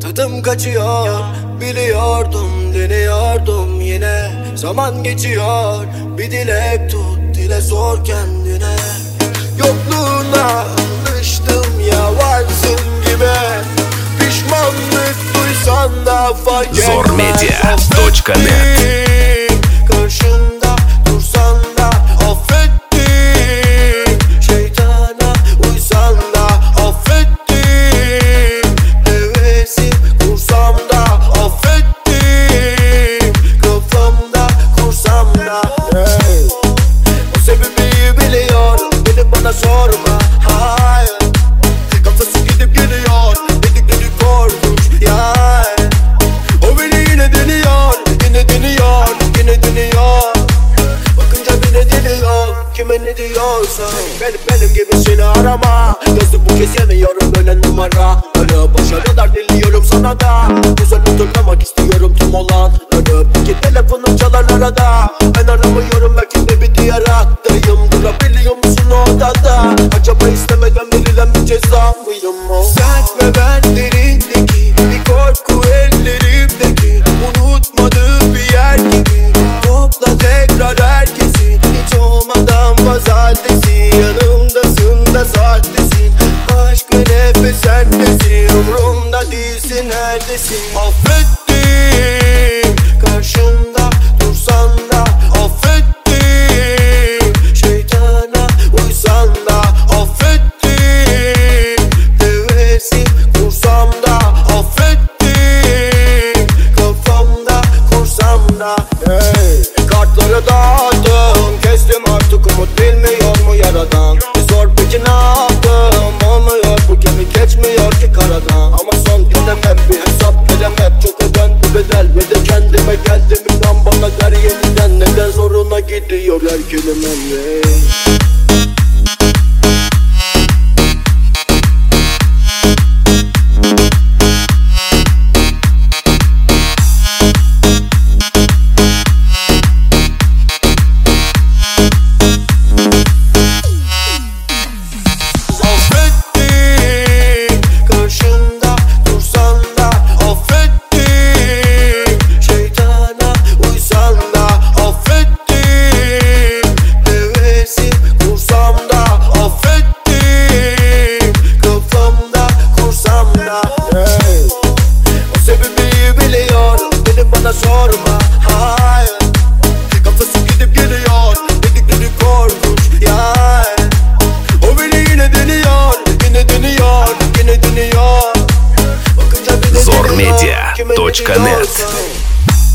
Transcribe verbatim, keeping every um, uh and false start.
tadım kaçıyor. Biliyordum, deniyordum yine. Zaman geçiyor, bir dilek tut, dile sor kendine. Yokluğuna alıştım ya, varsın gibi. Pişmanlık duysan da fark etmez. Zormedia точка нет. Karşında dursan da affettim. Şeytana uysan da affettim. Hevesim kursam da affettim. Kafamda kursam da hey. O sebebi biliyorum, beni bana sorma. Hayır, kafası gidip geliyor, dedikleri korkunç ya. O beni yine deniyor, yine deniyor, yine deniyor. Bakınca beni deniyor, kime ne diyorsa. Benim benim gibisini arama. Yazık bu kez yemiyorum böyle numara. Öyle başarılar diliyorum sana da. Güzel hatırlamak istiyorum tüm olan. Öyle ki telefonum çalar arada. Ben aramıyorum, belki de bir diğer hattayım. Durabiliyor musun o odada? Acaba istemeden verilen bir ceza mıyım o? Sen ve ben derindeki bir korku ellerimdeki. Unutmadığım bir yer gibi. Topla tekrar herkesi, hiç olmadan pazartesi. Yanımdasın da sahtesin. Aşk ve nefes sendesin. Umrumda değilsin, neredesin? Affettim. Karşında dursan da affettim. Şeytana uysan da affettim. Hevesim kursam da affettim. Kafamda kursam da hey. Kartları dağıttım, kestim artık, umut bilmiyor mu yaradan? Bir sor peki ne yaptım? Olmuyor, bu gemi geçmiyor ki karadan. Ama son dinlemem, bir hesap veremem. Çok öden bu bedel ve de kendime geldim. İnan bana der yeniden, neden zoruna gidiyor her kelimem hey. Sorma, hayır. Kafası gidip geliyor, dedikleri korkunç ya. O beni yine deniyor, yine deniyor, yine deniyor. Bakınca beni Zormedia точка нет.